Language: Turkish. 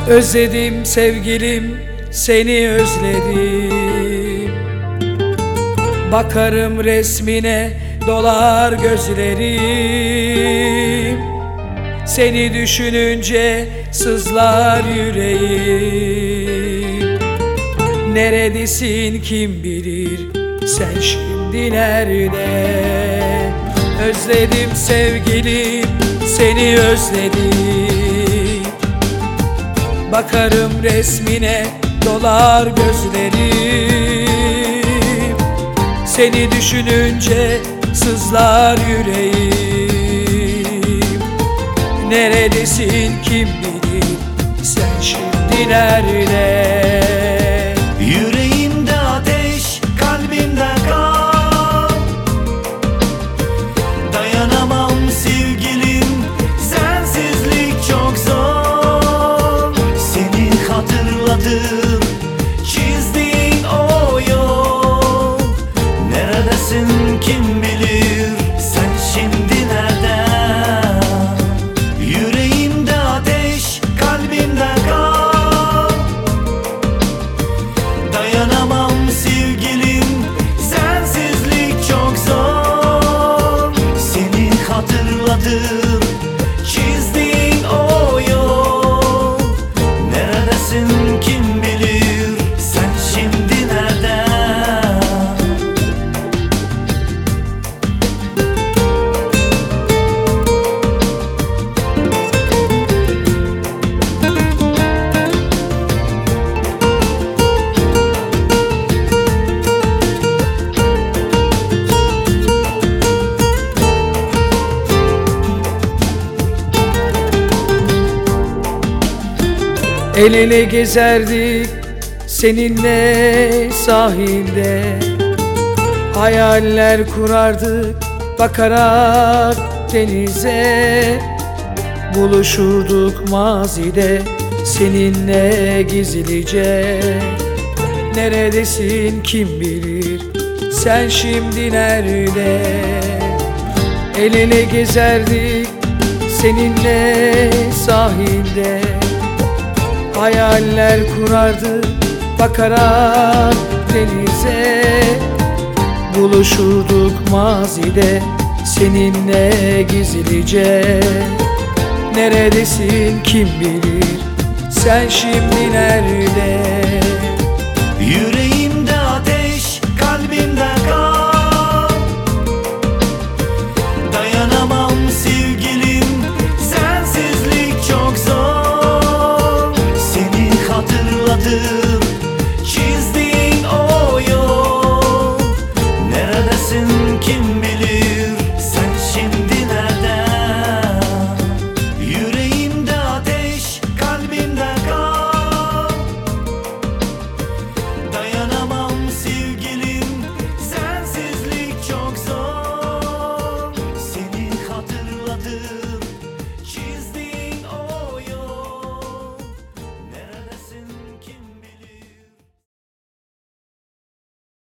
Özledim sevgilim, seni özledim. Bakarım resmine, dolar gözlerim. Seni düşününce sızlar yüreğim. Neredesin kim bilir, sen şimdi nerede? Özledim sevgilim, seni özledim. Bakarım resmine, dolar gözlerim. Seni düşününce sızlar yüreğim. Neredesin kim bilir, sen şimdi nerede? Yüreğimde ateş, kalbimde kan. Dayanamam sevgilim, sensizlik çok zor. Seni hatırladım, çizdiğin o yol. Neredesin kim bilir, sen şimdi nereden? Yüreğimde ateş, kalbimde kan. Dayanamam sevgilim, sensizlik çok zor. Seni hatırladım, çizdiğin o yol. Neredesin kim bilir, sen şimdi nereden? El ele gezerdik seninle sahilde. Hayaller kurardık bakarak denize. Buluşurduk mazide seninle gizlice. Neredesin kim bilir, sen şimdi nerede? El ele gezerdik seninle sahilde. Hayaller kurardık bakarak denize. Buluşurduk mazide seninle gizlice. Neredesin kim bilir, sen şimdi nerede?